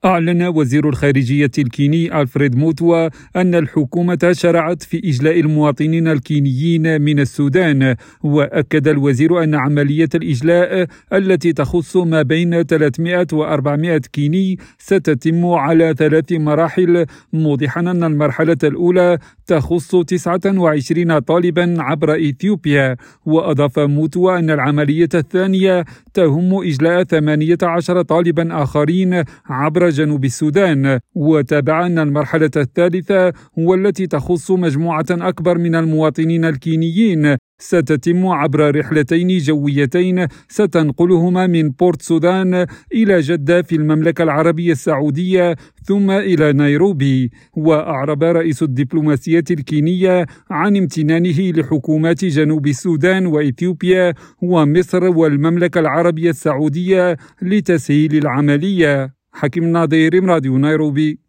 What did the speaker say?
أعلن وزير الخارجية الكيني ألفريد موتوا أن الحكومة شرعت في إجلاء المواطنين الكينيين من السودان. وأكد الوزير أن عملية الإجلاء التي تخص ما بين 300 و400 كيني ستتم على 3 مراحل، موضحا أن المرحلة الأولى تخص 29 طالبا عبر إثيوبيا. وأضاف موتوا أن العملية الثانية تهم إجلاء 18 طالبا آخرين عبر جنوب السودان. وتابع أن المرحلة الثالثة والتي تخص مجموعة أكبر من المواطنين الكينيين ستتم عبر رحلتين جويتين ستنقلهما من بورت سودان إلى جدة في المملكة العربية السعودية ثم إلى نيروبي. وأعرب رئيس الدبلوماسية الكينية عن امتنانه لحكومات جنوب السودان وإثيوبيا ومصر والمملكة العربية السعودية لتسهيل العملية. حكيم ناظر، راديو نيروبي.